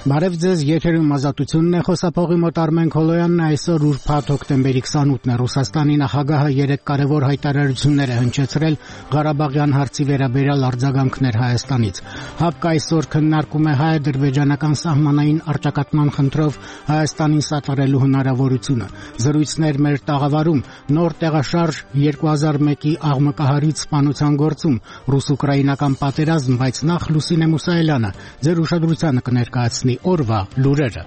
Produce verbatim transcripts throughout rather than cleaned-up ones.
Բարև ձեզ, եթերում ազատությունն է, խոսափողի մոտ Արմեն Քոլոյանն է, այսօր ուրբաթ հոկտեմբերի քսանութն է, Ռուսաստանի նախագահը երեք կարևոր հայտարարություններ է հնչեցրել Ղարաբաղյան հարցի վերաբերյալ արձագանքներ Հայաստանից։ ՀԱՊԿ այսօր քննարկում է հայ-ադրբեջանական սահմանային առճակատման խնդրով Հայաստանին սատարելու հնարավորությունը։ Զրույցներ մեր տաղավարում, նոր տեղաշարժ երկու հազար մեկի աղմկահարույց սպանության գործում, ռուս-ուկրաինական պատերազմ, բայց նախ Լուսինե Մուսայելյանը ձեր ուշադրությանը կներկայացնի օրվա լուրերը։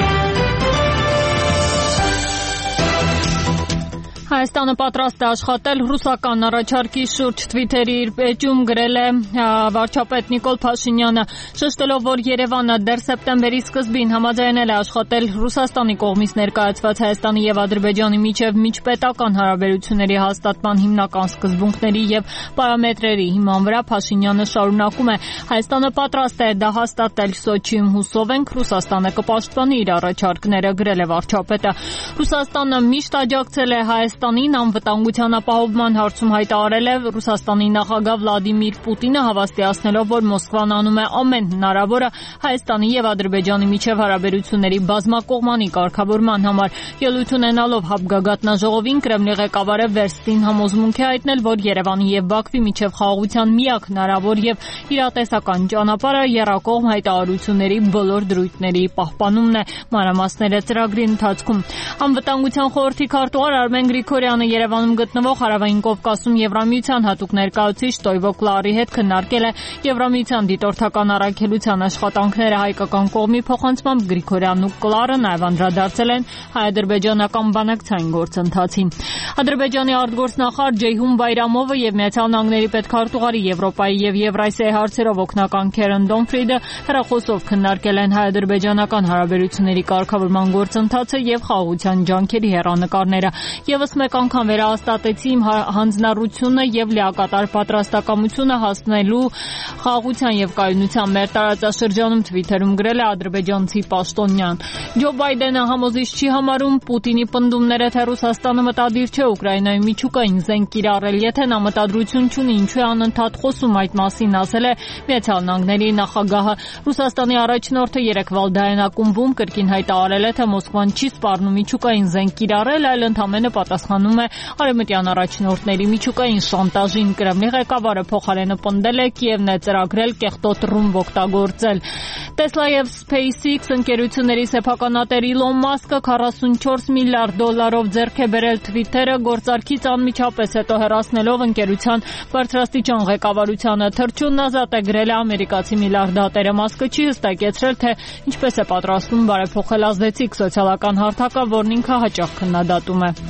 Հայաստանը պատրաստ է աշխատել ռուսական առաջարկի շուրջ, Թվիթերի իր էջում գրել է վարչապետ Նիկոլ Փաշինյանը, շեշտելով, որ Երևանը դեռ սեպտեմբերի սկզբին համաձայնել է աշխատել Ռուսաստանի կողմից ներկայացված Հայաստանի եւ Ադրբեջանի միջև միջպետական հարաբերությունների հաստատման հիմնական սկզբունքների եւ պարամետրերի հիման վրա։ Փաշինյանը շարունակում է. Հայաստանը պատրաստ է դա հաստատել Սոչիում, հուսով ենք Ռուսաստանը կպաշտպանի իր առաջարկները, գրել է վարչապետը։ Ռուսաստանը միշտ աջակցել է Հայաստանին անվտանգության ապահովման հարցում, հայտարարել է Ռուսաստանի նախագահ Վլադիմիր Պուտինը, հավաստիացնելով, որ Մոսկվան անում է ամեն հնարավորը Հայաստանի եւ Ադրբեջանի միջև հարաբերությունների բազմակողմանի կարգավորման համար։ Ելույթ ունենալով ՀԱՊԿ գատնաժողովին Կրեմլի ղեկավարը վերստին համոզմունք է հայտնել, որ Երևանի եւ Բաքվի միջև խաղաղության միակ հնարավոր եւ իրատեսական ճանապարհը եռակողմ հայտարարությունների բոլոր դրույթների պահպանումն է։ Մանրամասները ծրագրի ընթացքում։ Անվտանգության խորհրդի քարտուղար Արմեն Գրիգորյանը Երևանում գտնվող Հարավային Կովկասում Եվրամիության հատուկ ներկայացուցիչ Տոյվո Կլարի հետ քննարկել է Եվրամիության դիտորդական առաքելության աշխատանքները հայկական կողմի փոխանցմամբ Գրիգորյանն ու Կլարը նաև անդրադարձել են հայ-ադրբեջանական բանակցային գործընթացին։ Ադրբեջանի արտգործնախարար Ջեյհուն Բայրամովը եւ Միացյալ Նահանգների պետքարտուղարի Եվրոպայի եւ Եվրասիայի հարցերով օգնական Քերեն Դոնֆրիդը հեռախոսով քննարկել են հայ-ադրբեջանական հարաբերությունների կարգավորման գործընթացը եւ խաղաղության ջանքերի հեռանկարները։ Եվս մեկ անգամ վերահաստատեցի իմ հանձնառությունը եւ լիակատար պատրաստակամությունը հասնելու խաղաղության եւ կայունության մեր տարածաշրջանում, Թվիթերում գրել է ադրբեջանցի պաշտոնյան։ Ջո Բայդենը համոզիչ չի համարում Պուտինի պնդումները, թե Ռուսաստանը մտադիր չէ Ուկրաինայի միջուկային զենք կիրառել, եթե նա մտադրություն չունի, ինչու է անընդհատ խոսում այդ մասին, ասել է Միացյալ Նահանգների նախագահը։ Ռուսաստանի առաջնորդը երեք Վալդայան ակումբում կրկին հայտարարել է, թե Մոսկվան չի սպառնում միջուկային զենք կիրառել, այլ ընդհանրապես պատասխանում է արևմտյան առաջնորդների միջուկային շանտաժին։ Կրեմլի ղեկավարը փոխարենը պնդել է Կիևն է ծրագրել կեղտոտ ռումբ օգտագործել։ Տեսլա եւ SpaceX ընկերությունների սեփականատեր Իլոն Մասկը քառասունչորս միլիարդ դոլարով ձեռք է բերել Twitter-ը, գործարքից անմիջապես հետո հեռացնելով ընկերության բարձրաստիճան ղեկավարությանը։ Թռչունն ազատ է գրել է ամերիկացի միլիարդատերը։ Մասկը չի հստակեցրել, թե ինչպես է պատրաստվում բարեփոխել ազդեցիկ սոցիալական հարթակը, որն ինքը հաճախ քննադատում է։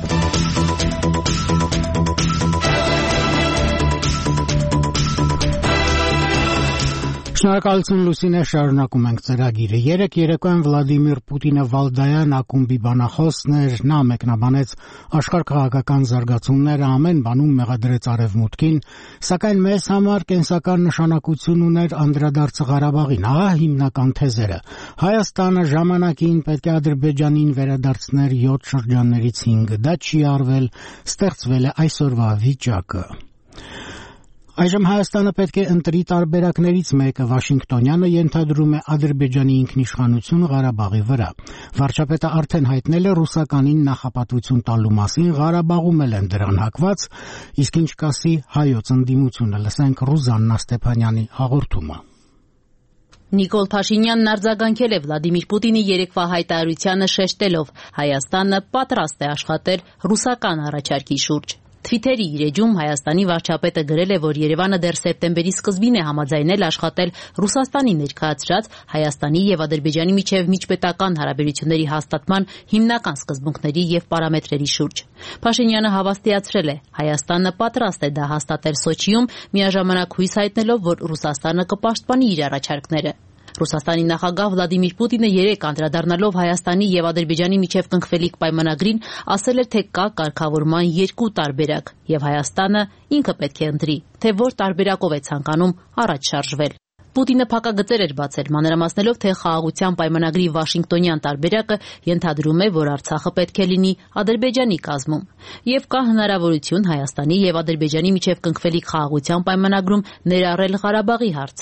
Շնորհակալություն Լուսինե, շարունակում ենք ծրագիրը։ Երեք երեկոյան Վլադիմիր Պուտինը Վալդայան ակումբի բանախոսն էր, նա մեկնաբանեց աշխարհ քաղաքական զարգացումները, ամեն բանում մեղադրեց արևմուտքին, սակայն մեզ համար կենսական նշանակություն ուներ անդրադարձը Ղարաբաղին։ Ահա հիմնական թեզերը։ Հայաստանը ժամանակին պետք է Ադրբեջանին վերադարձներ յոթ շրջաններից հինգը, դա չի արվել, ստեղծվել է այսօրվա վիճակը։ Այժմ Հայաստանը պետք է ընտրի տարբերակներից մեկը, Վաշինգտոնյանը ենթադրում է Ադրբեջանի ինքնիշխանություն Ղարաբաղի վրա։ Վարչապետը արդեն հայտնել է ռուսականին նախապատվություն տալու մասին, Ղարաբաղում էլ են դրան հակված, իսկ ինչ կասի հայոց ընդդիմությունը, լսենք Ռուզաննա Ստեփանյանի հաղորդումը։ Նիկոլ Փաշինյանն արձագանքել է Վլադիմիր Պուտինի երեկվա հայտարարությանը, շեշտելով Հայաստանը պատրաստ է աշխատել ռուսական առաջարկի շուրջ։ Թվիթերի իր էջում Հայաստանի վարչապետը գրել է, որ Երևանը դեռ սեպտեմբերի սկզբին է համաձայնել աշխատել Ռուսաստանի ներկայացրած Հայաստանի եւ Ադրբեջանի միջև միջպետական հարաբերությունների հաստատման հիմնական սկզբունքների եւ պարամետրերի շուրջ։ Փաշինյանը հավաստիացրել է, Հայաստանը պատրաստ է դա հաստատել Սոչիում, միաժամանակ հույս հայտնելով, որ Ռուսաստանը կպաշտպանի իր առաջարկները։ Ռուսաստանի նախագահ Վլադիմիր Պուտինը երեկ անդրադառնալով Հայաստանի եւ Ադրբեջանի միջև կնքվելիք պայմանագրին ասել է, թե կա կարգավորման երկու տարբերակ եւ Հայաստանը ինքը պետք է ընտրի, թե որ տարբերակով է ցանկանում առաջ շարժվել։ Պուտինը փակագծեր էր բացել, մանրամասնելով, թե խաղաղության պայմանագրի Վաշինգտոնյան տարբերակը ենթադրում է, որ Արցախը պետք է լինի Ադրբեջանի կազմում, եւ կա հնարավորություն Հայաստանի եւ Ադրբեջանի միջև կնքվելիք խաղաղության պայմանագրում ներառել Ղարաբաղի հարցը։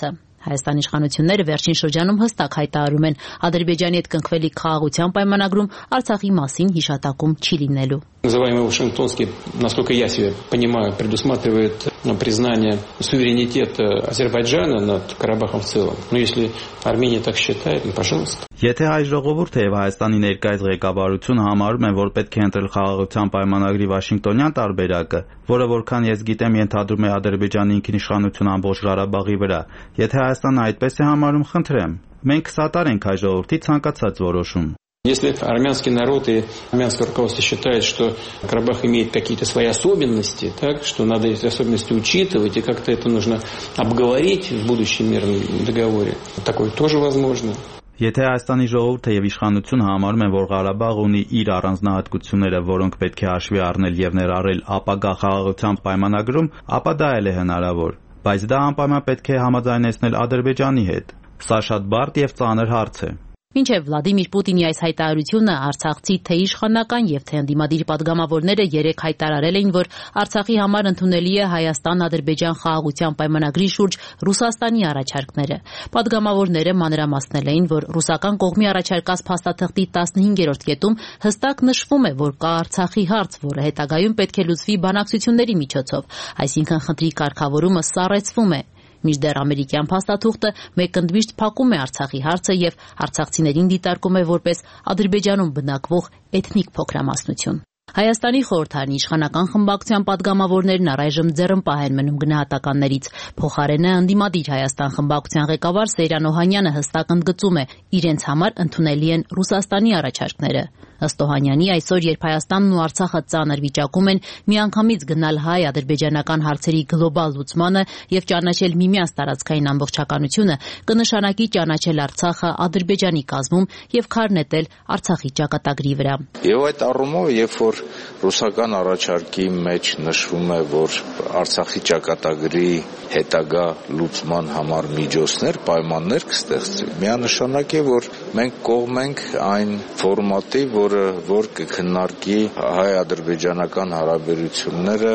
Հայաստանի իշխանությունները վերջին շրջանում հստակ հայտարարում են Ադրբեջանի հետ կնքվելիք խաղաղության պայմանագրում Արցախի մասին հիշատակում չի լինելու. Называемый Вашингтонский, насколько я себе понимаю, предусматривает признание суверенитета Азербайджана над Карабахом в целом. Но если Армения так считает, ну, пожалуйста. Եթե հայ ժողովուրդը եւ Հայաստանի ներկայիս ղեկավարությունը համարում են, որ պետք է ընտրել խաղաղության պայմանագրի Վաշինգտոնյան տարբերակը, որը որքան ես գիտեմ ենթադրում է Ադրբեջանի ինքնիշխանություն ամբողջ Ղարաբաղի վրա, եթե Հայաստանը այդպես է համարում, խնդրեմ, մենք սատար ենք հայ ժողովրդի ցանկացած որոշում. Если армянский народ и армянское руководство считает, что Карабах имеет какие-то свои особенности, так, что надо эти особенности учитывать, и как-то это нужно обговорить в будущем мирном договоре, такое тоже возможно. Եթե Հայաստանի ժողովուրդը եւ իշխանությունը համարում են, որ Ղարաբաղը ունի իր առանձնահատկությունները, որոնք պետք է հաշվի առնել եւ ներառել ապագա խաղաղության պայմանագրում, ապա դա էլ է հնարավոր, բայց դա անպայման պետք է համաձայնեցնել Ադրբեջանի հետ։ Սա շատ բարդ եւ ծանր հարց է։ Մինչև Վլադիմիր Պուտինի այս հայտարարությունը արցախցի թե իշխանական եւ թե ընդդիմադիր պատգամավորները երեք հայտարարել էին, որ Արցախի համար ընդունելի է Հայաստան-Ադրբեջան խաղաղության պայմանագրի շուրջ Ռուսաստանի առաջարկները։ Պատգամավորները մանրամասնել էին, որ ռուսական կողմի առաջարկած փաստաթղթի տասնհինգերորդ կետում հստակ նշվում է, որ կա Արցախի հարց, որը հետագայում պետք է լուծվի բանակցությունների միջոցով, այսինքն խնդրի կարգավորումը սառեցվում է։ Մինչդեռ ամերիկյան փաստաթուղթը մեկընդմիշտ փակում է Արցախի հարցը եւ արցախցիներին դիտարկում է որպես Ադրբեջանում բնակվող էթնիկ փոքրամասնություն։ Հայաստանի խորհրդարանի իշխանական խմբակցության պատգամավորներն առայժմ ձեռնպահ են մնում գնահատականներից։ Փոխարենը ընդդիմադիր Հայաստան խմբակցության ղեկավար Սեյրան Օհանյանը հստակ ընդգծում է, իրենց համար ընդունելի են Ռուսաստանի առաջարկները։ Ըստ Օհանյանի, այսօր, երբ Հայաստանն ու Արցախը ծանր վիճակում են, միանգամից գնալ հայ-ադրբեջանական հարցերի գլոբալ լուծմանը եւ ճանաչել միմյանց տարածքային ամբողջականությունը կնշանակի ճանաչել Արցախը Ադրբեջանի կազմում եւ քար նետել Արցախի ճակատագրի վրա։ Եվ այդ առումով, երբ որ ռուսական առաջարկի մեջ նշվում է, որ Արցախի ճակատագրի հետագա լուծման համար միջոցներ, պայմաններ կստեղծվի, միանշանակ է, որ մենք կողմ ենք այն ֆորմատի, որը որ կքննարկի հայ-ադրբեջանական հարաբերությունները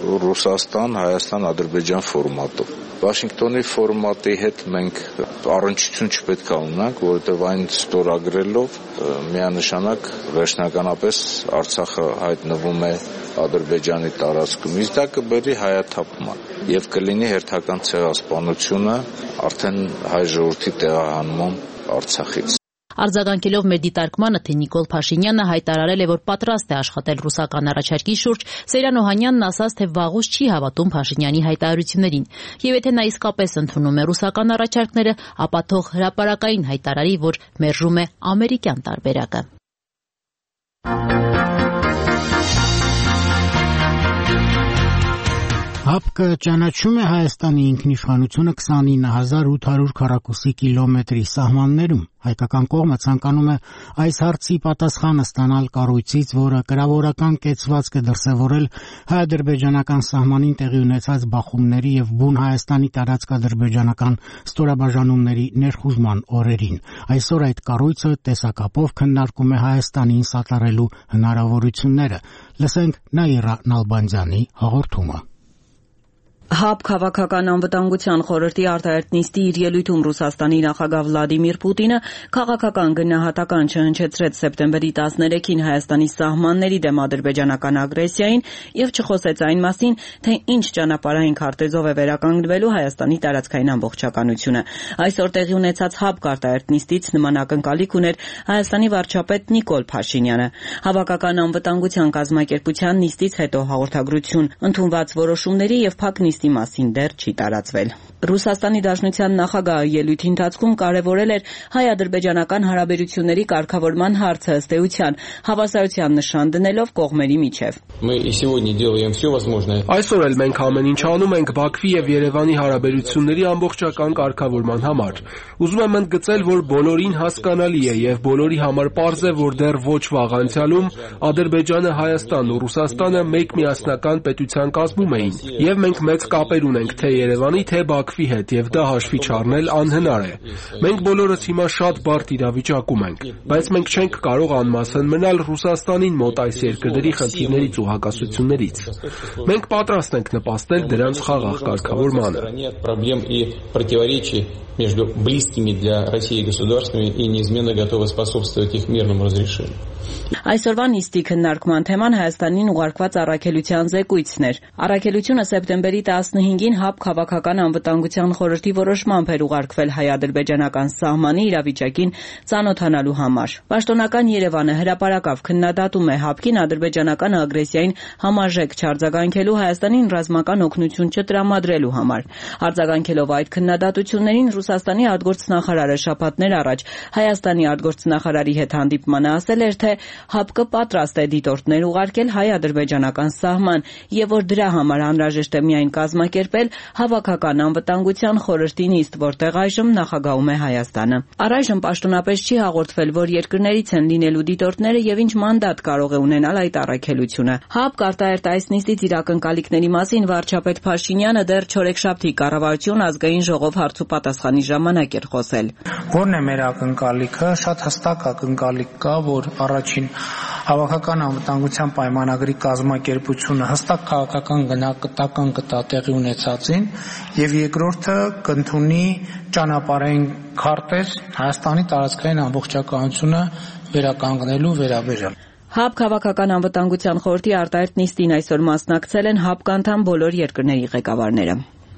Ռուսաստան-Հայաստան-Ադրբեջան ֆորմատով։ Վաշինգտոնի ֆորմատի հետ մենք առնչություն չպետք է ունենանք, որովհետև այն ստորագրելով միանշանակ վերջնականապես Արցախը հայտնվում է Ադրբեջանի տարածքում, իսկ դա կբերի հայաթափման եւ կլինի հերթական ցեղասպանությունը արդեն հայ ժողովրդի տեղահանման Արցախից։ Արձագանքելով մեր դիտարկմանը, թե Նիկոլ Փաշինյանը հայտարարել է, որ պատրաստ է աշխատել ռուսական առաջարկի շուրջ, Սեյրան Օհանյանն ասաց, թե վաղուց չի հավատում Փաշինյանի հայտարարություններին։ Եվ եթե նա իսկապես ընդունում է ռուսական առաջարկները, ապա թող հրապարակային հայտարարի, որ մերժում է ամերիկյան տարբերակը։ ՀԱՊԿ ճանաչում է Հայաստանի ինքնիշխանությունը քսանինը հազար ութ հարյուր քառակուսի կիլոմետրի սահմաններում։ Հայկական կողմը ցանկանում է այս հարցի պատասխանը ստանալ կառույցից, որը կրավորական կեցվածք է դրսևորել հայ-ադրբեջանական սահմանին տեղի ունեցած բախումների եւ բուն Հայաստանի տարածք-ադրբեջանական ստորաբաժանումների ներխուժման օրերին։ Այսօր այդ կառույցը տեսակապով քննարկում է Հայաստանին սատարելու հնարավորությունները։ Լսենք Նաիրա Նալբանդյանի հաղորդումը։ ՀԱՊԿ Քաղաքական անվտանգության խորհրդի արտահերթ նիստի իր ելույթում Ռուսաստանի նախագահ Վլադիմիր Պուտինը քաղաքական գնահատական չհնչեցրեց սեպտեմբերի տասներեքին Հայաստանի սահմանների դեմ ադրբեջանական ագրեսիային եւ չխոսեց այն մասին, թե ինչ ճանապարհային քարտեզով է վերականգնվելու Հայաստանի տարածքային ամբողջականությունը։ Այսօր տեղի ունեցած ՀԱՊԿ արտահերթ նիստից նման ակնկալիք ուներ Հայաստանի վարչապետ Նիկոլ Փաշինյանը։ Հավաքական անվտանգության կազմակերպության նիստից հետո հաղորդագրություն ընդունված որոշումների եւ փակ նիստի մասին դեռ չի տարածվել։ Ռուսաստանի Դաշնության նախագահը ելույթի ընթացքում կարևորել էր հայ-ադրբեջանական հարաբերությունների կարգավորման հարցը ըստ էության, հավասարության նշան դնելով կողմերի միջև։ Այսօր էլ մենք ամեն ինչ անում ենք Բաքվի եւ Երևանի հարաբերությունների ամբողջական կարգավորման համար։ Ուզում եմ ընդգծել, որ բոլորին հասկանալի է եւ բոլորի համար պարզ է, որ դեռ ոչ վաղ անցյալում Ադրբեջանը, Հայաստանն ու Ռուսաստանը մեկ միասնական պետության կազմում էին եւ մենք մեծ կապեր ունենք թե Երևանի, թե Բաքվի հետ եւ դա հաշվի չառնել անհնար է։ Մենք բոլորս հիմա շատ բարդ իրավիճակում ենք, բայց մենք չենք կարող անմասն մնալ Ռուսաստանին մոտ այս երկրների խնդիրներից ու հակասություններից։ Մենք պատրաստ ենք նպաստել դրանց խաղաղ կարգավորմանը։ между близкими для России государствами и неизменно готовы способствовать их мирному разрешению. Այսօրվա նիստի քննարկման թեման Հայաստանին ուղարկված առաքելության զեկույցն էր։ Առաքելությունը սեպտեմբերի տասնհինգին ՀԱԲ քաղաքական անվտանգության խորհրդի որոշմամբ էր ուղարկվել հայ-ադրբեջանական սահմանի իրավիճակին ծանոթանալու համար։ Պաշտոնական Երևանը հրապարակավ քննադատում է ՀԱԲ-կին ադրբեջանական ագրեսիային համարժեք չարձագանքելու, Հայաստանին ռազմական օգնություն չտրամադրելու համար։ Արձագանքելով այդ քննադատություններին Ռուսաստանի արտգործնախարարը շաբաթներ առաջ Հայաստանի արտգործնախարարի հետ հանդիպմանը ասել էր, թե ՀԱԲ-ը պատրաստ է դիտորդներ ուղարկել հայ-ադրբեջանական սահման եւ որ դրա համար անհրաժեշտ է միայն կազմակերպել հավաքական անվտանգության խորհրդի նիստ, որտեղ այժմ նախագահում է Հայաստանը։ Առայժմ պաշտոնապես չի հաղորդվել, որ երկրներից են լինելու դիտորդները եւ ինչ մանդատ կարող է ունենալ այդ առաքելությունը։ ՀԱԲ արտահերտ այս նիստից իր ակնկալիքների մասին վարչապետ Փաշինյանը դեռ չորեքշաբթի կառավարություն ազգային ժողով հարց ու պատասխանի ժամանակ էր խոսել։ Ո՞րն է մեր ակնկալիքը։ Շատ հստակ ակնկալիք կա, որ առաջին հավաքական անվտանգության պայմանագրի կազմակերպությունը հստակ քաղաքական գնահատական կտա տեղի ունեցածին եւ երկրորդը կընդունի ճանապարհային քարտեզ Հայաստանի տարածքային ամբողջականությունը վերականգնելու վերաբերյալ։ ՀԱԲ քաղաքական անվտանգության խորհրդի արտահերտ նիստին այսօր մասնակցել են ՀԱԲ անդամ բոլոր երկրների ղեկավարները։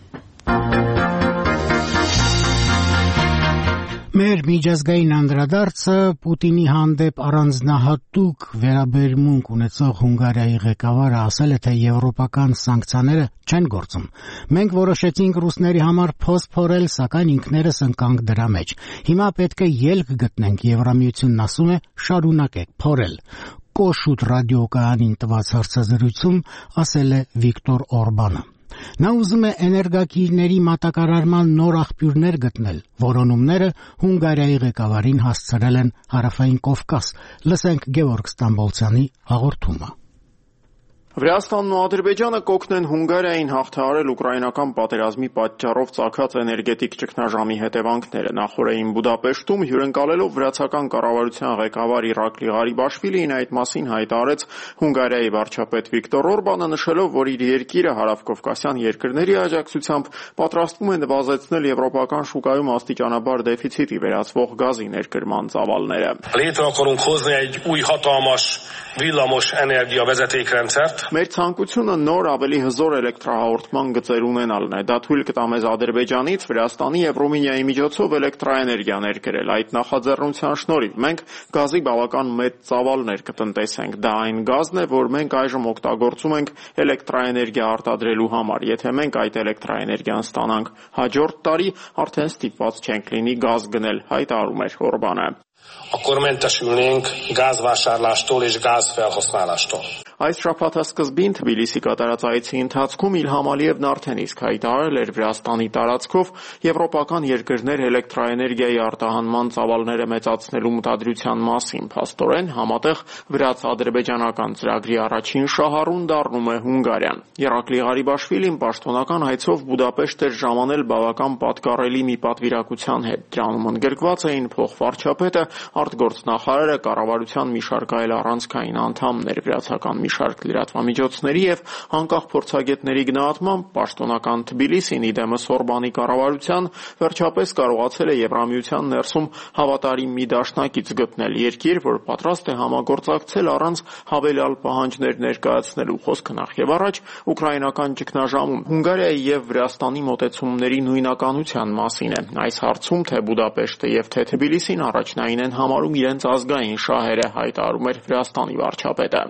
Մեր միջազգային անդրադարձը Պուտինի հանդեպ առանձնահատուկ վերաբերմունք ունեցող Հունգարիայի ղեկավարը ասել է, թե եվրոպական սանկցիաները չեն գործում։ Մենք որոշեցինք ռուսների համար փոս փորել, սակայն ինքներս ընկանք դրա մեջ։ Հիմա պետք է ելք գտնենք, Եվրամիությունն ասում է՝ շարունակեք փորել։ Կոշուտ ռադիոկայանին տված հարցազրույցում ասել է Վիկտոր Օրբանը։ Նա ուզում է էներգակիրների մատակարարման նոր աղբյուրներ գտնել։ Որոնումները Հունգարիայի ղեկավարին հասցրել են Հարավային Կովկաս։ Լսենք Գևորգ Ստամբոլցյանի հաղորդումը։ Վրաստանն ու Ադրբեջանը կօգնեն Հունգարիային հաղթահարել ուկրաինական պատերազմի պատճառով ծագած էներգետիկ ճգնաժամի հետևանքները։ Նախորդին Բուդապեշտում հյուրընկալելով վրացական կառավարության ղեկավար Իրակլի Ղարիբաշվիլին այդ մասին հայտարարեց Հունգարիայի վարչապետ Վիկտոր Օրբանը, նշելով, որ իր երկիրը հարավկովկասյան երկրների աջակցությամբ պատրաստվում է նվազեցնել եվրոպական շուկայում աստիճանաբար դեֆիցիտի վերածվող գազի ներկրման ծավալները։ Villamos energiavezetékrendszert. Մեր ցանկությունը նոր ավելի հզոր էլեկտրահաղորդման գծեր ունենալն է։ Դա թույլ կտա մեզ Ադրբեջանից, Վրաստանի եւ Ռումինիայի միջոցով էլեկտրաէներգիա ներկրել։ Այդ նախաձեռնության շնորհիվ մենք գազի բավական մեծ ծավալներ կտնտեսենք։ Դա այն գազն է, որ մենք այժմ օգտագործում ենք էլեկտրաէներգիա արտադրելու համար։ Եթե մենք այդ էլեկտրաէներգիան ստանանք հաջորդ տարի, արդեն ստիպված չենք լինի գազ գնել, հայտարարում էր Օրբանը։ Akkor mentesülnénk gázvásárlástól és gázfelhasználástól. Այս շաբաթասկզբին Թբիլիսի կատարած այցի ընթացքում Իլհամ Ալիևն արդեն իսկ հայտարարել էր Վրաստանի տարածքով եվրոպական երկրներ էլեկտրաէներգիայի արտահանման ծավալները մեծացնելու մտադրության մասին։ Փաստորեն, համատեղ վրաց-ադրբեջանական ծրագրի առաջին շահառուն դառնում է Հունգարիան։ Իրակլի Ղարիբաշվիլին պաշտոնական հայցով Բուդապեշտ էր ժամանել բավական պատկառելի մի պատվիրակության հետ։ Դրանում ընդգրկված էին փոխվարչապետը, արտգործնախարարը, կառավարության մի շարք այլ առանցքային անդամներ, վրացական մի շարք լրատվամիջոցների եւ անկախ փորձագետների գնահատմամբ պաշտոնական Թբիլիսին իդեմս Օրբանի կառավարության վերջապես կարողացել է Եվրամիության ներսում հավատարիմ մի դաշնակից գտնել, երկիր, որ պատրաստ է համագործակցել առանց հավելյալ պահանջներ ներկայացնելու։ Խոսքը նախ եւ առաջ ուկրաինական ճգնաժամում Հունգարիայի եւ Վրաստանի մոտեցումների նույնականության մասին է։ Այս հարցում թե Բուդապեշտը եւ թե Թբիլիսին առաջնային են համարում իրենց ազգային շահերը, հայտարարում էր Վրաստանի վարչապետը։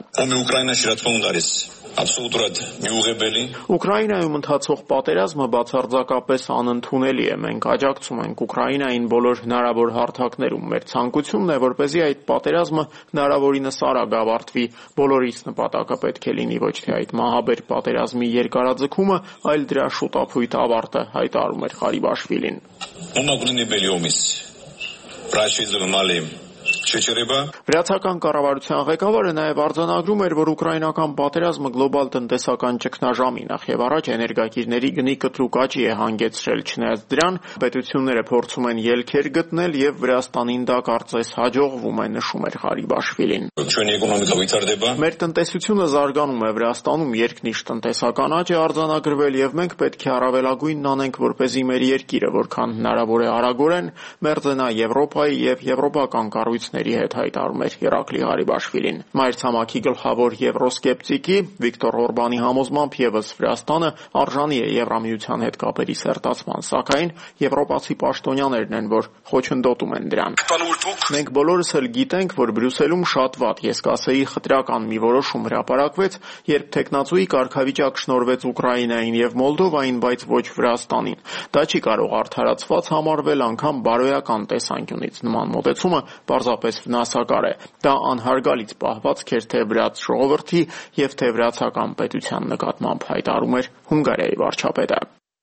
Ուկրաինայում ընթացող պատերազմը բացարձակապես անընդունելի է։ Մենք աջակցում ենք Ուկրաինային բոլոր հնարավոր հարթակներում։ Մեր ցանկությունն է, որպեսզի այդ պատերազմը հնարավորինս արագ ավարտվի։ Բոլորիս նպատակը պետք է լինի ոչ թե այդ մահաբեր պատերազմի երկարաձգումը, այլ դրա շուտափույթ ավարտը, հայտարարում էր Ղարիբաշվիլին։ Վրացական կառավարության ղեկավարը նաև արձանագրում էր, որ ուկրաինական պատերազմը գլոբալ տնտեսական ճգնաժամի նախ եւ առաջ էներգակիրների գնի կտրուկ աճի է հանգեցրել, չնայած դրան պետությունները փորձում են ելքեր գտնել եւ Վրաստանին դա կարծես հաջողվում է, նշում էր Ղարիբաշվիլին։ Մեր տնտեսությունը զարգանում է Վրաստանում, երկնիշ տնտեսական աճ է արձանագրվել եւ մենք պետք է առավելագույնն անենք, որպեսզի մեր երկիրը որքան հնարավոր է արագորեն մերձենա Եվրոպայի եւ եվրոպական կառույցների հետ, հայտարարում էր Իրակլի Ղարիբաշվիլին։ Մայրցամաքի գլխավոր եվրոսկեպտիկի Վիկտոր Օրբանի համոզմամբ եւս Վրաստանը արժանի է Եվրամիության հետ կապերի սերտացման, սակայն եվրոպացի պաշտոնյաներն են, որ խոչընդոտում են դրան։ Մենք բոլորս էլ գիտենք, որ Բրյուսելում շատ վատ, ես կասեի խտրական մի որոշում հրապարակվեց, երբ տեխնացուի կարգավիճակ շնորհվեց Ուկրաինային եւ Մոլդովային, բայց ոչ Վրաստանին։ Դա չի կարող արդարացված համարվել անգամ բարոյական տեսանկյունից։ Նման մոտեցումը պարզապես վնասակար է։ Դա անհարգալից պահվածք էր թե վրաց ժողովրդի եւ թե վրացական պետության նկատմամբ, հայտարարում էր Հունգարիայի վարչապետը։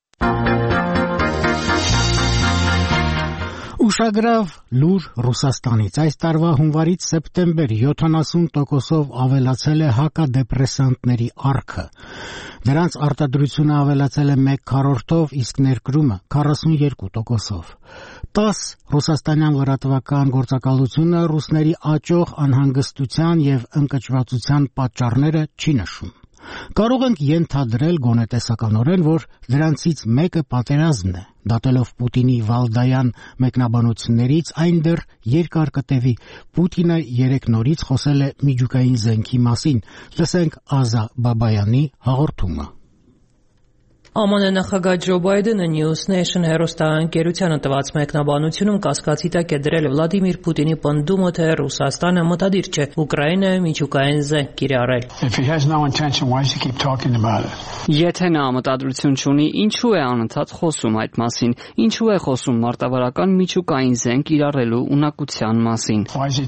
Ուշագրավ լուր Ռուսաստանից այս տարվա հունվարից սեպտեմբեր յոթանասուն տոկոսով ավելացել է հակադեպրեսանտների առքը։ Դրանց արտադրությունը ավելացել է մեկ քառորդով, իսկ ներկրումը քառասունյոթ տոկոսով։ տասը ռուսաստանյան լրատվական գործակալությունը ռուսների աճող անհանգստության եւ ընկճվածության պատճառները չի նշում։ Կարող ենք ենթադրել գոնե տեսականորեն, որ դրանցից մեկը պատերազմն է, դատելով Պուտինի Վալդայան մեկնաբանություններից այն դեռ երկար կտևի։ Պուտինը երեք նորից խոսել է միջուկային զենքի մասին։ Լսենք Ազա Բաբայանի հաղորդումը։ Ամն նախագահ Ջո Բայդենը News Nation հեռուստաընկերությանը տված մեկնաբանությունում կասկածի տակ է դրել Վլադիմիր Պուտինի պնդումը, թե Ռուսաստանը մտադիր չէ Ուկրաինայում միջուկային զենք կիրառել։ Եթե նա մտադրություն չունի, ինչու է անընդհատ խոսում այդ մասին, ինչու է խոսում մարտավարական միջուկային զենք կիրառելու ունակության մասին։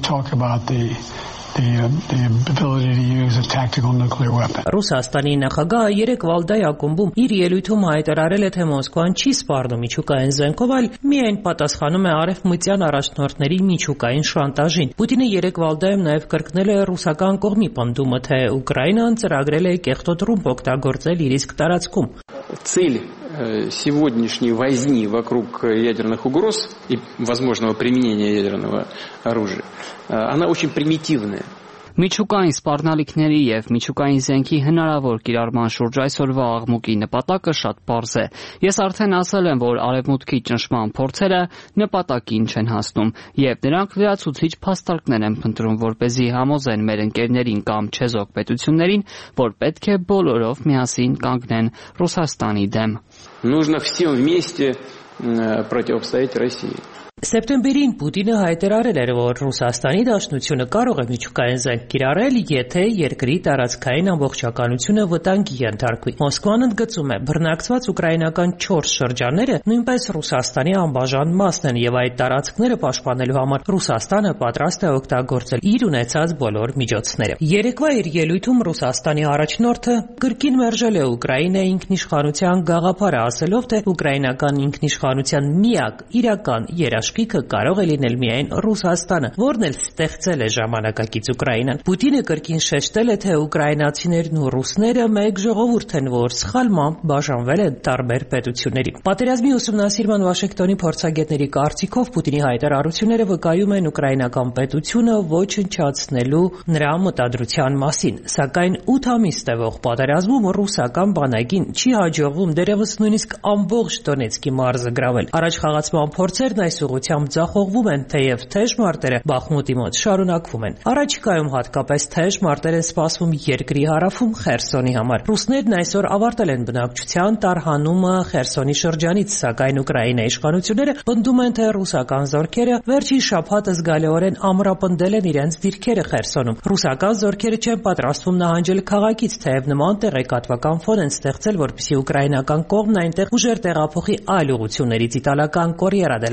Ռուսաստանի նախագահը երեք Վալդայի ակումբում իր ելույթում հայտարարել է, թե Մոսկվան չի սպառնում միջուկային զենքով, այլ միայն պատասխանում է արևմտյան առաջնորդների միջուկային շանտաժին։ Պուտինը երեք Վալդայում նաև կրկնել է ռուսական կողմի պնդումը, թե Ուկրաինան ծրագրել է կեղտոտ ռումբ օգտագործել իր իսկ տարածքում։ Цель сегодняшней возни вокруг ядерных угроз и возможного применения ядерного оружия, она очень примитивная. Միջուկային սպառնալիքների եւ միջուկային զենքի հնարավոր կիրառման շուրջ այսօրվա աղմուկի նպատակը շատ պարզ է։ Ես արդեն ասել եմ, որ արևմուտքի ճնշման փորձերը նպատակին չեն հասնում, եւ նրանք լրացուցիչ փաստարկներ են փնտրում, որպեսզի համոզեն մեր ընկերներին կամ չեզոք պետություններին, որ պետք է բոլորով միասին կանգնեն Ռուսաստանի դեմ։ Нужно всем вместе противостоять России. Սեպտեմբերին Պուտինը հայտարարել էր, որ Ռուսաստանի Դաշնությունը կարող է միջուկային զենք կիրառել, եթե երկրի տարածքային ամբողջականությունը վտանգի ենթարկվի։ Մոսկվան ընդգծում է, բռնակցված ուկրաինական չորս շրջանները նույնպես Ռուսաստանի անբաժան մասն են եւ այդ տարածքները պաշտպանելու համար Ռուսաստանը պատրաստ է օգտագործել իր ունեցած բոլոր միջոցները։ Երեկվա իր ելույթում Ռուսաստանի առաջնորդը կրկին մերժել է Ուկրաինայի ինքնիշխանության գաղափարը, ասելով, թե ուկրաինական ինքնիշխանության միակ իրական երաշխիքը կարող է լինել միայն Ռուսաստանը, որն էլ ստեղծել է ժամանակակից Ուկրաինան։ Պուտինը կրկին շեշտել է, թե ուկրաինացիներն ու ռուսները մեկ ժողովուրդ են, որ սխալմամբ բաժանվել են տարբեր պետությունների։ Պատերազմի ուսումնասիրման Վաշինգտոնի փորձագետների կարծիքով Պուտինի հայտարարությունները վկայում են ուկրաինական պետությունը ոչնչացնելու նրա մտադրության մասին, սակայն ութ ամիս տևող պատերազմում ռուսական բանակին չի հաջողվում դեռևս նույնիսկ ամբողջ Դոնեցկի մարզը գրավել։ Առաջ խաղացման փորձերն այս ուղղությամբ ձախողվում են, թեև թեժ մարտերը Բախմուտի մոտ շարունակվում են։ Առաջիկայում հատկապես թեժ մարտեր են սպասվում երկրի հարավում Խերսոնի համար։ Ռուսներն այսօր ավարտել են բնակչության տարհանումը Խերսոնի շրջանից, սակայն Ուկրաինայի իշխանությունները պնդում են, թե ռուսական զորքերը վերջին շաբաթ զգալիորեն ամրապնդել են իրենց դիրքերը Խերսոնում։ Ռուսական զորքերը չեն պատրաստվում նահանջել քաղաքից, թեև նման տեղեկատվական ֆոն են ստեղծել, որպեսզի ուկրաինական կողմն այնտեղ ուժեր տեղափոխի այլ ուղղություններից։ Իտալական Կորիերա դելա Սերա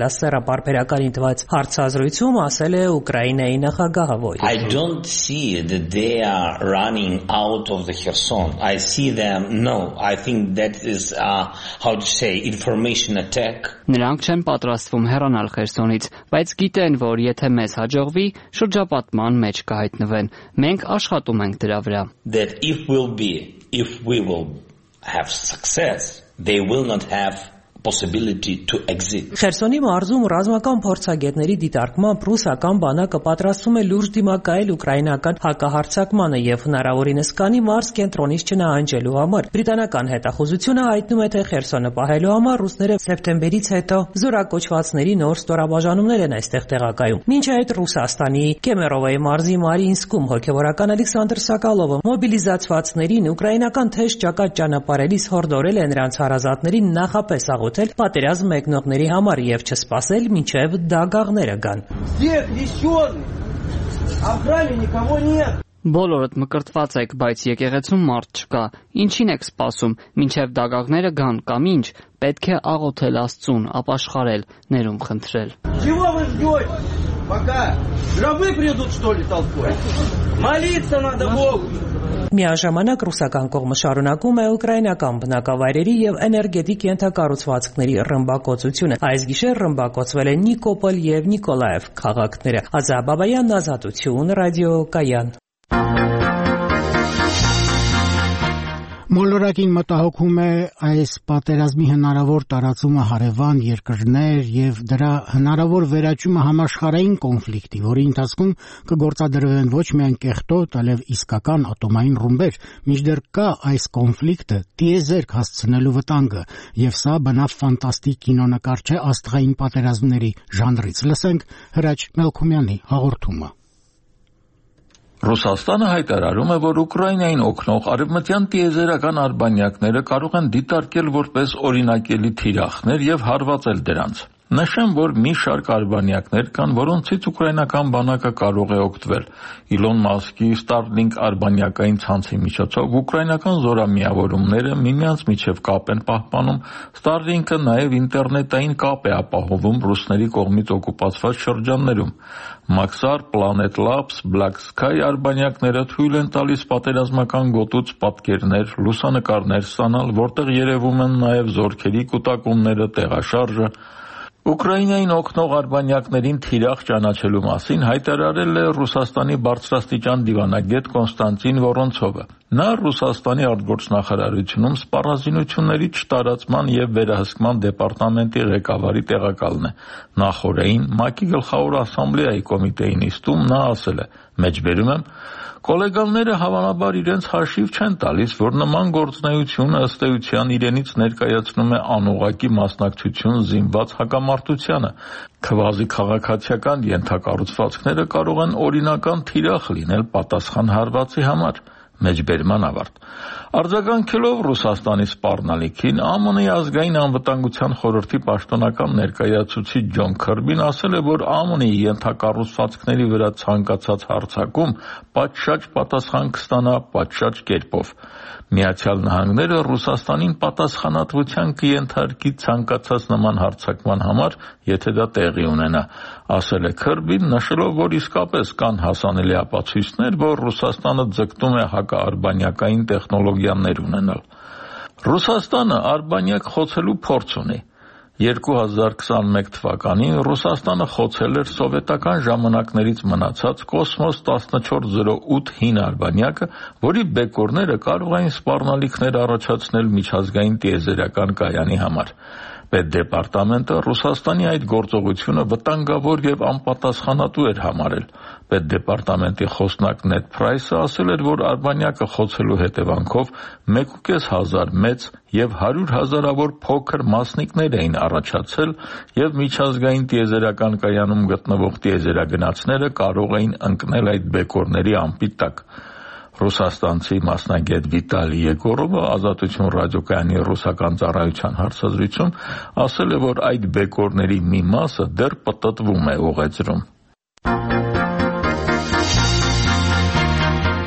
պարբերականին տված հարցազրույցում ասել է Ուկրաինայի նախագահը. I don't see that they are running out of the Kherson. I see them, no, I think that is, uh, how to say, information attack. Նրանք չեն պատրաստվում հեռանալ Խերսոնից, բայց գիտեն, որ եթե մեզ հաջողվի, շրջապատման մեջ կհայտնվեն։ Մենք աշխատում ենք դրա վրա. That if will be, if we will have success, they will not have possibility to exit. Խերսոնի մարզում ռազմական փորձագետների դիտարկմամբ ռուսական բանակը պատրաստվում է լուրջ դիմակայել ուկրաինական հակահարձակմանը եւ հնարավորինս կանի մարզ կենտրոնից չնահանջելու համար։ Բրիտանական հետախուզությունը հայտնում է, թե Խերսոնը պահելու համար ռուսները սեպտեմբերից հետո զորակոչվածների նոր ստորաբաժանումներ են այստեղ տեղակայում։ Մինչ այդ Ռուսաստանի Կեմերովոյի մարզի Մարիինսկում հոգեվորական Ալեքսանդր Սակալովը մոբիլիզացվածներին ուկրաինական թեժ ճակատ ճանապարհելիս հորդորել է նրանց հարազատներին նախապես պատերազմ մեկնողների համար եւ չսպասել մինչեւ դագաղները գան։ Բոլորդ մկրտված եք, բայց եկեղեցում մարդ չկա։ Ինչին եք սպասում, մինչեւ դագաղները գան կամ ինչ, պետք է աղոթել Աստծուն, ապաշխարել, ներում խնդրել։ Միաժամանակ ռուսական կողմը շարունակում է ուկրաինական բնակավայրերի եւ էներգետիկ ենթակառուցվածքների ռմբակոծությունը։ Այս գիշեր ռմբակոծվել են Նիկոպոլ եւ Նիկոլաև քաղաքները։ Ազա Բաբայան, Ազատություն, ռադիոկայան։ Մոլորակին մտահոգում է այս պատերազմի հնարավոր տարածումը հարևան երկրներ եւ դրա հնարավոր վերաճումը համաշխարհային կոնֆլիկտի, որի ընթացքում կգործադրվեն ոչ միայն կեղտոտ, այլև իսկական ատոմային ռումբեր, մինչդեռ կա այս կոնֆլիկտը տիեզերք հասցնելու վտանգը, եւ սա բնավ ֆանտաստիկ կինոնկար չէ աստղային պատերազմների ժանրից։ Լսենք Հրաչ Մելքումյանի հաղորդումը։ Ռուսաստանը հայտարարում է, որ Ուկրաինային օգնող արևմտյան տիեզերական արբանյակները կարող են դիտարկել որպես օրինակելի թիրախներ եւ հարվածել դրանց։ Նշեմ, որ մի շարք արբանյակներ կան, որոնցից ուկրաինական բանակը կարող է օգտվել։ Իլոն Մասկի Starlink արբանյակային ցանցի միջոցով ուկրաինական զորամիավորումները միմյանց միջև կապ են պահպանում։ Starlink-ը նաև ինտերնետային կապ է ապահովում ռուսների կողմից օկուպացված շրջաններում։ Maxar, Planet Labs, Black Sky արբանյակները թույլ են տալիս պատերազմական գոտուց պատկերներ, լուսանկարներ ստանալ, որտեղ երևում են նաև զորքերի կուտակումները, տեղաշարժը։ Ուկրաինային օգնող արբանյակներին թիրախ ճանաչելու մասին հայտարարել է Ռուսաստանի բարձրաստիճան դիվանագետ Կոնստանտին Վորոնցովը։ Նա Ռուսաստանի արտգործնախարարությունում սպառազինությունների չտարածման եւ վերահսկման դեպարտամենտի ղեկավարի տեղակալն է։ Նախորդին ՄԱԿ-ի գլխավոր ասամբլեայի կոմիտեի նիստում նա ասել է. «Մեջբերում եմ, կոլեգաները հավանաբար իրենց հաշիվ չեն տալիս, որ նման գործունեությունը ըստ էության իրենից ներկայացնում է անուղղակի մասնակցություն զինված հակամարտությանը։ Քվազի քաղաքացիական ենթակառուցվածքները կարող են օրինական թիրախ լինել պատասխան հարվածի համար»։ Մեջբերման ավարտ։ Արձագանքելով Ռուսաստանի սպառնալիքին, ԱՄՆ-ի ազգային անվտանգության խորհրդի պաշտոնական ներկայացուցիչ Ջոն Քըրբին ասել է, որ ԱՄՆ-ի ենթակառուցվածքների վրա ցանկացած հարձակում պատշաճ պատասխան կստանա պատշաճ կերպով։ Միացյալ Նահանգները Ռուսաստանին պատասխանատվության կենթարկի ցանկացած նման հարձակման համար, եթե դա տեղի ունենա, ասել է Քըրբին, նշելով, որ իսկապես կան հասանելի ապացույցներ, որ Ռուսաստանը ձգտում է հակաարբանյակային տեխնոլոգիաներ ունենալ։ Ռուսաստանը արբանյակ խոցելու փորձ ունի։ երկու հազար քսաներեք թվականին Ռուսաստանը խոցել էր սովետական ժամանակներից մնացած Կոսմոս տասնչորս զրո ութ հին արբանյակը, որի բեկորները կարող էին սպառնալիքներ առաջացնել միջազգային տիեզերական կայանի համար։ Պետդեպարտամենտը Ռուսաստանի այդ գործողությունը վտանգավոր եւ անպատասխանատու էր համարել։ Պետդեպարտամենտի խոսնակ Նեդ Փրայսը ասել էր, որ արբանյակը խոցելու հետևանքով մեկուկես հազար մեծ եւ հարյուր հազարավոր փոքր մասնիկներ էին առաջացել եւ միջազգային տիեզերական կայանում գտնվող տիեզերագնացները կարող էին ընկնել այդ բեկորների ամպի տակ։ Ռուսաստանցի մասնագետ Վիտալի Եգորովը Ազատություն ռադիոկայանի ռուսական ծառայության հարցազրույցում ասել է, որ այդ բեկորների մի մասը դեռ պտտվում է ուղեծրում։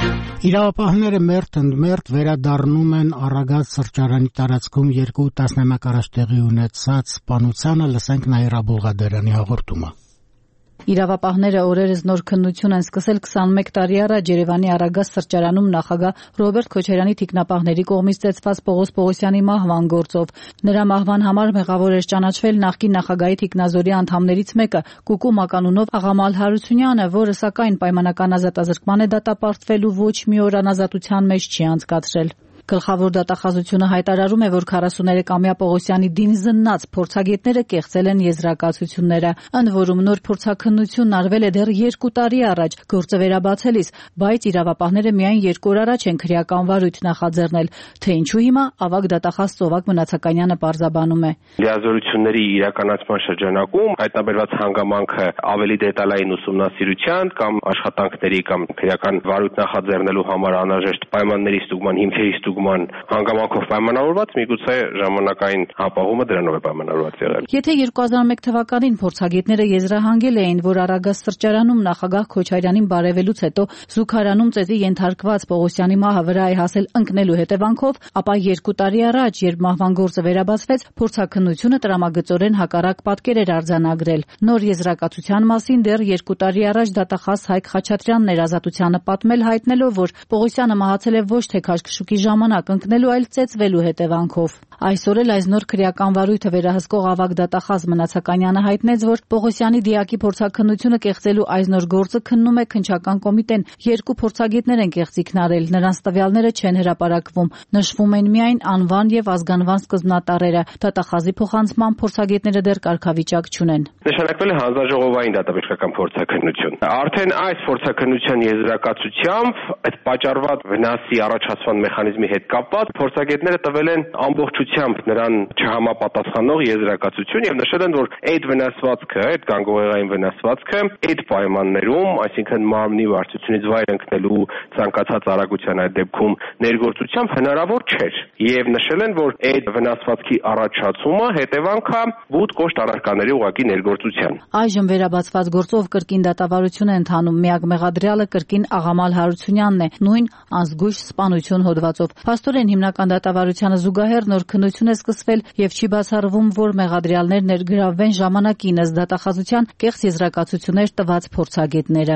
Իրավապահները մերթ ընդ մերթ վերադառնում են Արագած սրճարանի տարածքում երկու տասնամյակ առաջ տեղի ունեցած սպանությանը, լսենք Նաիրա Բուլղադարյանի հաղորդումը։ Իրավապահները օրերս նոր քննություն են սկսել քսանմեկ տարի առաջ Երևանի Արագած սրճարանում նախագահ Ռոբերտ Քոչարյանի թիկնապահների կողմից ծեծված Պողոս Պողոսյանի մահվան գործով։ Նրա մահվան համար մեղավոր էր ճանաչվել նախկին նախագահի թիկնազորի անդամներից մեկը՝ Կուկու Մականունով Աղամալ Հարությունյանը, որը սակայն պայմանական ազատազրկման է դատապարտվել ու ոչ մի օր անազատության մեջ չի անցկացրել։ Գլխավոր դատախազությունը հայտարարում է, որ քառասուներեքամյա Պողոսյանի դին զննած փորձագետները կեղծել են եզրակացությունները, ընդ որում նոր փորձաքննությունն արվել է դեռ երկու տարի առաջ գործը վերաբացելիս, բայց իրավապահները միայն երկու օր առաջ են քրեական վարույթ նախաձեռնել, թե ինչու հիմա ավագ դատախազ Ծովակ Մնացականյանը պարզաբանում է։ Լիազորությունների իրականացման շրջանակում հայտնաբերված հանգամանքը ավելի դետալային ուսումնասիրության կամ աշխատանքների կամ քրեական վարույթ նախաձեռնելու համար անհրաժեշտ պայմանների ստուգման հիմքերի ստուգման հանգամանքով պայմանավորված, միգուցե ժամանակային հապաղումը դրանով է պայմանավորված եղել։ Եթե երկու հազար մեկ թվականին փորձագետները եզրահանգել էին, որ Արագած սրճարանում նախագահ Քոչարյանին բարևելուց հետո զուգարանում ծեծի ենթարկված Պողոսյանի մահը վրա է հասել ընկնելու հետևանքով, ապա երկու տարի առաջ, երբ մահվան գործը վերաբացվեց, փորձաքննությունը տրամագծորեն հակառակ պատկեր էր արձանագրել։ Նոր եզրակացության մասին դեռ երկու տարի առաջ դատախազ Հայկ Խաչատրյանն էր Ազատությանը պատմել, հայտնելով, որ Պողոսյանը մահացել է ոչ թե քաշքշուկի ժամանակ ընկնելու, այլ ծեծվելու հետևանքով։ Այսօր էլ այս նոր քրեական վարույթը վերահսկող ավագ դատախազ Մնացականյանը հայտնեց, որ Պողոսյանի դիակի փորձաքննությունը կեղծելու այս նոր գործը քննում է քննչական կոմիտեն, երկու փորձագետներ են կեղծիքն արել, նրանց տվյալները չեն հրապարակվում, նշվում են միայն անվան եւ ազգանվան սկզբնատառերը, դատախազի փոխանցման փորձագետները դեռ կարգավիճակ չունեն։ Նշանակվել է հանձնաժողովային դատաբժշկական փորձաքննություն։ Արդեն այս փորձաքննության եզրակացությամբ այդ պատճառված վնասի առաջացման մեխանիզմի հետ կապված փորձագետները տվել են ամբողջությամբ նրան չհամապատասխանող եզրակացություն եւ նշել են, որ այդ վնասվածքը, այդ գանգուղեղային վնասվածքը այդ պայմաններում, այսինքն մարմնի վարչությունից վայր ընկնելու ցանկացած արագության այդ դեպքում ներգործությամբ հնարավոր չէր եւ նշել են, որ այդ վնասվածքի առաջացումը հետևանք է բուտ կոշտ առարկաների ուղղակի ներգործության։ Այժմ վերաբացված գործով կրկին դատավարություն է ընթանում, միակ մեղադրյալը կրկին Աղամալ Հարությունյանն է, նույն անզգույշ սպանություն հոդվածով։ Փաստորեն հիմնական դատավարությանը զուգահեռ նոր քննություն է սկսվել եւ չի բացառվում, որ մեղադրյալներ ներգրավվեն ժամանակին ըստ դատախազության կեղծ եզրակացություններ տված փորձագետները։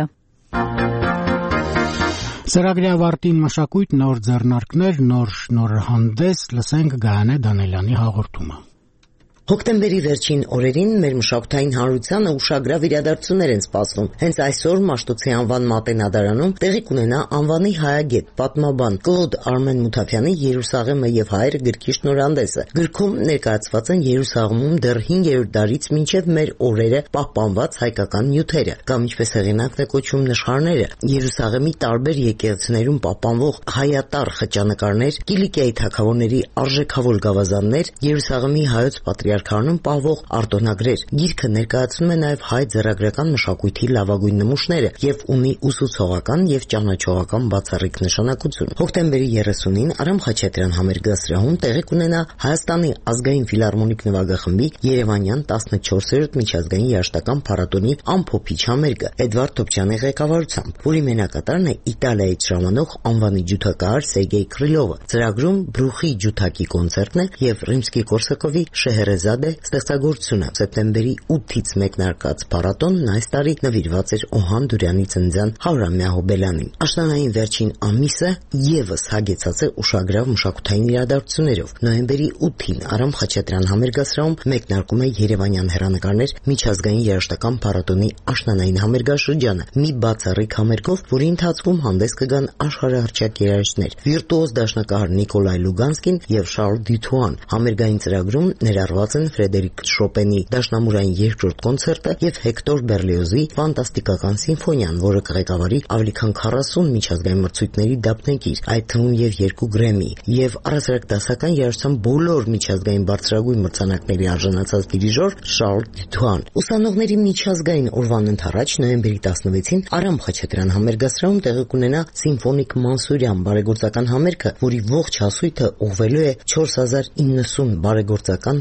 Ծրագրի ավարտին մշակույթ, նոր ձեռնարկներ, նոր շնորհանդես, լսենք Գայանե Դանելյանի հաղորդումը։ Հոկտեմբերի վերջին օրերին մեր մշակութային հանրությանը ուշագրավ իրադարձություններ են սպասվում։ Հենց այսօր Մաշտոցի անվան մատենադարանում տեղի կունենա անվանի հայագետ, պատմաբան Կլոդ Արմեն Մութաֆյանի Երուսաղեմը եւ հայերը գրքի շնորհանդեսը։ Գրքում ներկայացված են Երուսաղեմում դեռ հինգերորդ դարից մինչև մեր օրերը պահպանված հայկական նյութերը, կամ ինչպես հեղինակն է կոչում նշխարները, Երուսաղեմի տարբեր եկեղեցիներում պահպանվող հայատառ խճանկարներ, Կիլիկիայի թագավորների արժեքավոր գավազաններ, Երուսաղեմի հայոց պատրիարքանում պահվող արտոնագրեր։ Գիրքը ներկայացնում է նաև հայ ձեռագրական մշակույթի լավագույն նմուշները եւ ունի ուսուցողական եւ ճանաչողական բացառիկ նշանակություն։ Հոկտեմբերի երեսունին Արամ Խաչատրյան համերգասրահում տեղի կունենա Հայաստանի ազգային ֆիլհարմոնիկ նվագախմբի Երևանյան տասնչորսերորդ միջազգային երաժշտական փառատոնի ամփոփիչ համերգը Էդվարդ Թոփչյանի ղեկավարությամբ, որի մենակատարն է Իտալիայից ժամանող անվանի ջութակահար Սերգեյ Կրիլովը։ Ծրագրում Բրուխի ջութակի կոնցերտն է եւ Ռիմսկի-Կորսակովի Շեհերեզադե ստեղծագործությունը։ Սեպտեմբերի ութից մեկնարկած փառատոնն այս տարի նվիրված էր Օհան Դուրյանի ծննդյան հարյուրամյա հոբելյանին։ Աշնանային վերջին ամիսը եւս հագեցած է ուշագրավ մշակութային իրադարձություններով։ Նոյեմբերի ութին Արամ Խաչատրյան համերգասրահում մեկնարկում է Երևանյան հեռանկարներ միջազգային երաժշտական փառատոնի աշնանային համերգաշրջանը, մի բացառիկ համերգով, որի ընթացքում հանդես կգան աշխարհահռչակ երաժիշտներ՝ վիրտուոզ դաշնակահար Նիկոլայ Լուգանսկին եւ Շարլ Դյութուան։ Համերգային ծրագրում ներառված են Ֆրեդերիկ Շոպենի դաշնամուրային երկրորդ կոնցերտը եւ Հեկտոր Բերլիոզի ֆանտաստիկական սիմֆոնիան, որը կղեկավարի ավելի քան քառասուն միջազգային մրցույթների դափնեկիր, այդ թվում եւ երկու Գրեմի, եւ առասարակ դասական երաժշտության բոլոր միջազգային բարձրագույն մրցանակների արժանացած դիրիժոր Շարլ Դյութուան։ Ուսանողների միջազգային օրվան ընթരാճ նոյեմբերի տասնվեցին Արամ Խաչատրյան համերգասրահում տեղի կունենա Սիմֆոնիկ Մանսուրյան բարեգործական համերգը, որի ողջ հասույթը ուղղվելու է չորս հազար իննսուն բարեգործական հիմնադրամ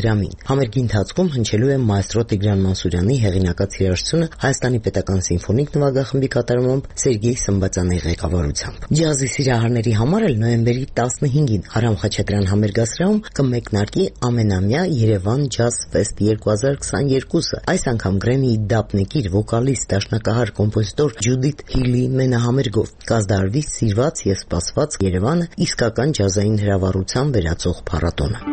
դրամին։ Համերգի ընթացքում հնչելու է մայստրո Տիգրան Մանսուրյանի հեղինակած երաժշտությունը Հայաստանի պետական սիմֆոնիկ նվագախմբի կատարումով Սերգեյ Սմբացյանի ղեկավարությամբ։ Ջազի սիրահարների համար էլ նոյեմբերի տասնհինգին Արամ Խաչատրյան համերգասրահում կմեկնարկի ամենամյա Երևան Ջազ Ֆեստ երկու հազար քսաներկուսը։ Այս անգամ Գրեմիի դափնեկիր վոկալիստ, դաշնակահար, կոմպոզիտոր Ջուդիթ Հիլի մենահամերգով կազդարվի սիրված եւ սպասված Երևանը իսկական ջազային հրավառության վերածող փառատոնը։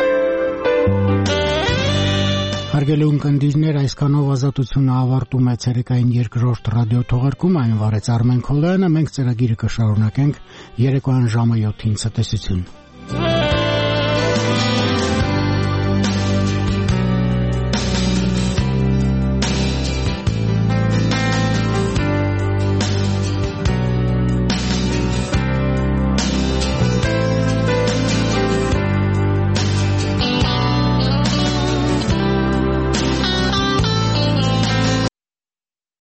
Հարգելի ունկնդիրներ, այսքանով ազատությունը ավարտում է ցերեկային երկրորդ ռադիոթողարկումը, այն վարեց Արմեն Քոլյանը, մենք ծրագիրը կշարունակենք երեկոյան ժամը յոթին ցտեսություն։